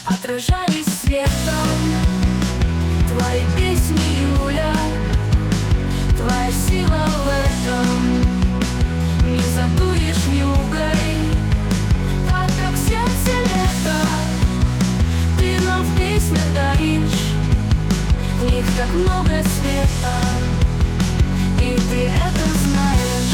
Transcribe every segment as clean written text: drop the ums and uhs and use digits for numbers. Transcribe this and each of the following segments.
Отражались светом твои песни, Юля. Твоя сила в этом, не задуешь вьюгой, так как в сердце лето. Ты нам в песнях даришь, в них так много света, и ты это знаешь.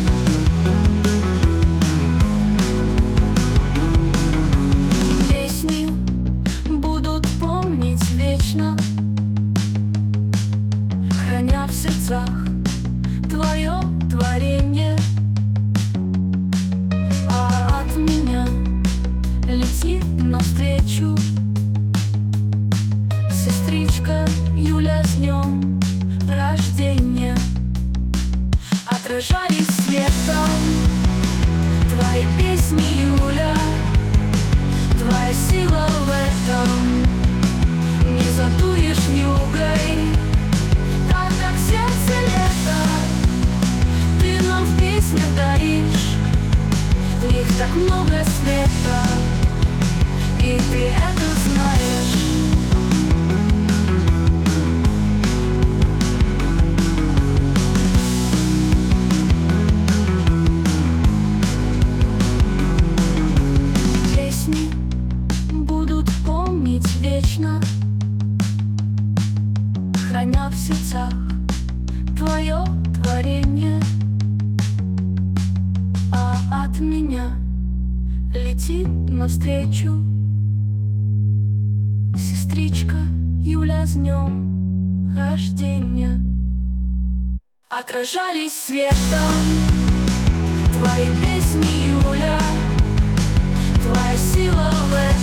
Песни будут помнить вечно, храня в сердцах твое творение. А от меня летит навстречу сестричка Юля, с днем рождения. Отражались светом твои песни, Юля. Твоя сила в этом, не задуешь вьюгой, так как в сердце лето. Ты нам в песнях даришь, в них так много света, и ты это знаешь. Песни будут помнить вечно, храня в сердцах твое творение. А от меня летит навстречу сестричка Юля, с днем рождения. Отражались светом твои песни, Юля. Твоя сила в этом.